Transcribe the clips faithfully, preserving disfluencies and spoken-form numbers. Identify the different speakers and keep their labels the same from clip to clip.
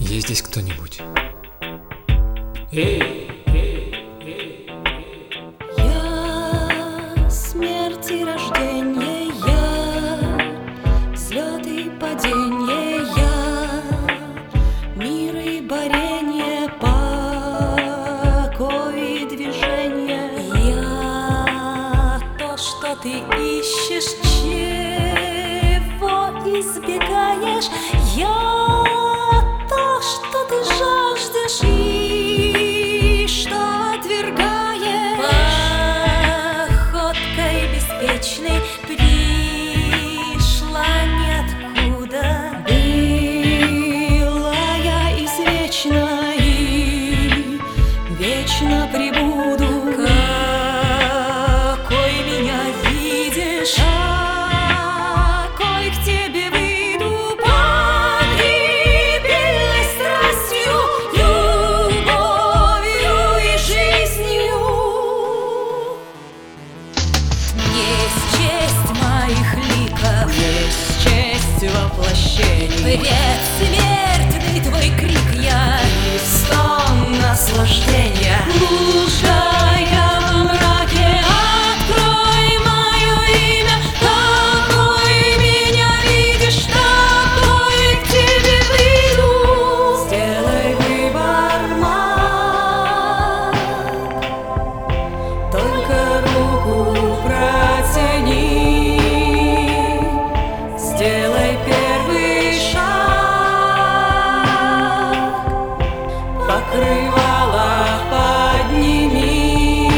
Speaker 1: Есть здесь кто-нибудь? Эй!
Speaker 2: Я смерть и рождение, я взлет и падение, я мир и борение, покой и движение. Я то, что ты ищешь, чего избегаешь. Я то, что ты жаждешь и что отвергаешь. Походкой беспечной пришла ниоткуда. Была я извечна и вечно пребуду. Какой меня видишь, какой к тебе выйду. Погибельной страстью, любовью и жизнью. Есть честь моих ликов, есть честь воплощений. Предсмертный твой крик, я и стон наслаждения. Блуждая во мраке, открой мое имя. Какой меня видишь, такой к тебе выйду. Сделай выбор, маг, только руку протяни. Сделай первый шаг, покрывало подними.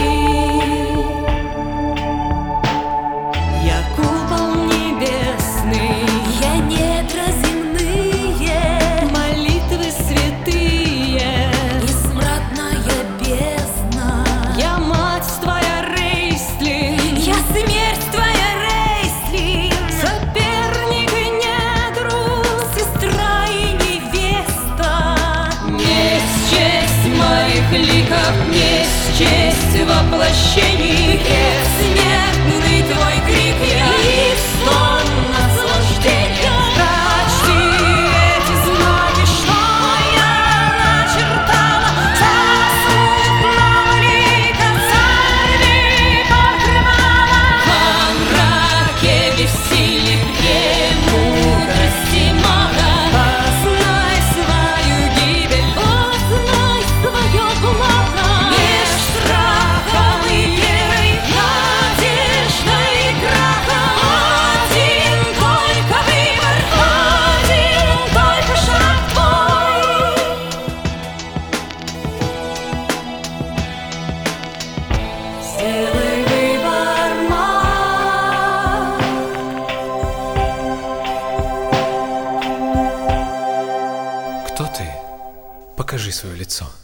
Speaker 2: Я купол небесный, я недра земные, молитвы святые и смрадная бездна. Я мать твоя, Рейслин, я смерть твоя, Рейслин, соперник и недруг, сестра и невеста. Несть честь моих ликов, несть честь воплощений. Бессмертный твой крик, я и стон наслаждения. Прочти эти знаки, что я начертала. Засмутного лика сорви покрывало. Во мраке бессилия премудрости мага. Познай свою гибель, познай свое благо. Меж страхом и верой, надеждой и крахом. Один только выбор, один только шаг твой. Сделай выбор, маг.
Speaker 1: Кто ты? Покажи свое лицо.